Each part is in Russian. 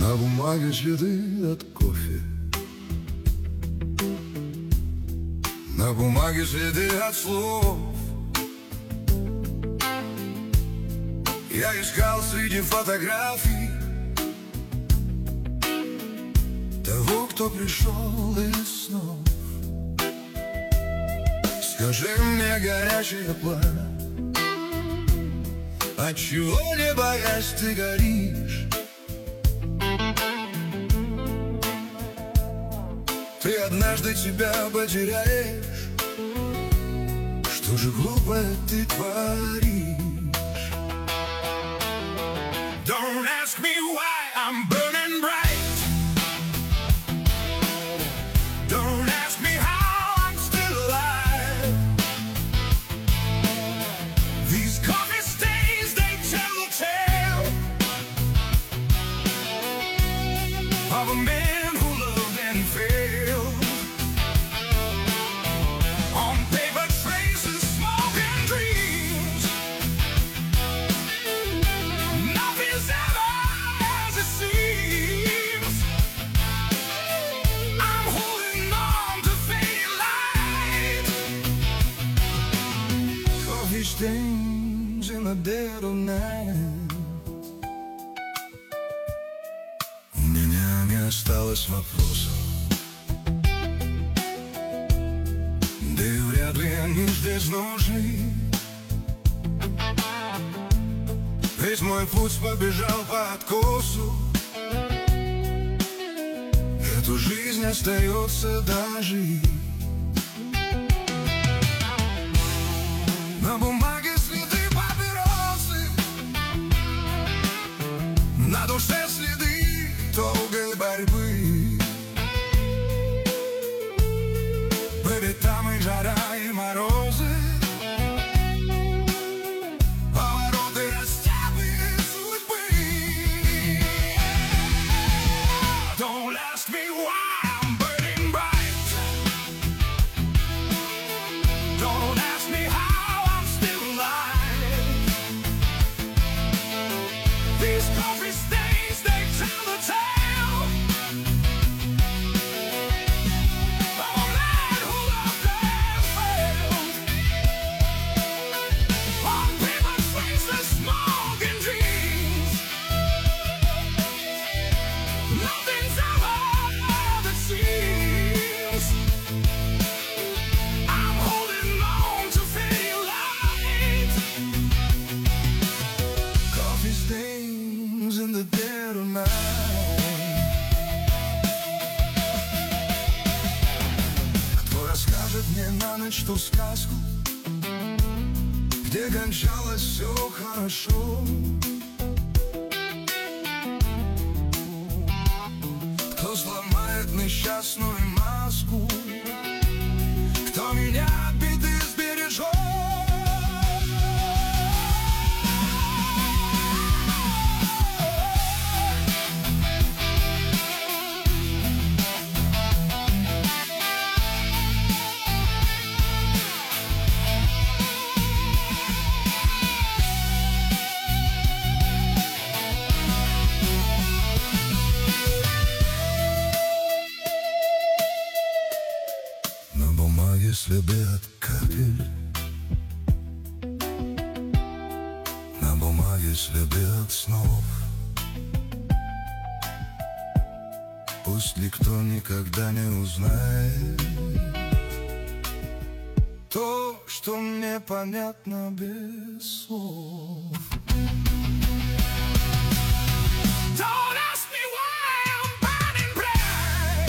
На бумаге следы от кофе, на бумаге следы от слов. Я искал среди фотографий того, кто пришел из снов. Скажи мне, горячее пламя, отчего, не боясь, ты горишь? Ты однажды себя потеряешь. Что же глупое ты творишь? Don't ask me why I'm burning bright. Don't ask me how I'm still alive. These coffee stains, they tell the tale of a man who loved and failed. On paper traces, smoke and dreams. Nothing's ever as it seems. I'm holding on to fading light. Coffee stains in the dead of night. У меня не осталось вопросов, да и вряд ли они здесь нужны. Весь мой путь побежал по откосу. Эту жизнь остается дожить. На бумаге следы папиросы, на душе следы долгой борьбы. По ветам и жара, и морозы, повороты, растяпы судьбы. Don't ask me why I'm burning bright. Don't ask me how I'm still alive. These coffee stains, they tell the tale of a man who loved and failed. On paper traces, smoke and dreams. Nothing's ever as it seems. I'm holding on to fading light. Coffee stains in the dead of night. Кто расскажет мне на ночь ту сказку, где кончалось все хорошо? Кто сломает несчастную маску? Кто меня от беды сбережет? На бумаге следы от капель, на бумаге следы от снов. Пусть никто никогда не узнает то, что мне понятно без слов. Don't ask me why I'm burning bright.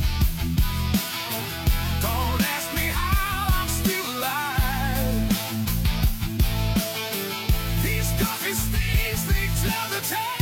Don't ask me how I'm still alive. These coffee stains, they tell the tale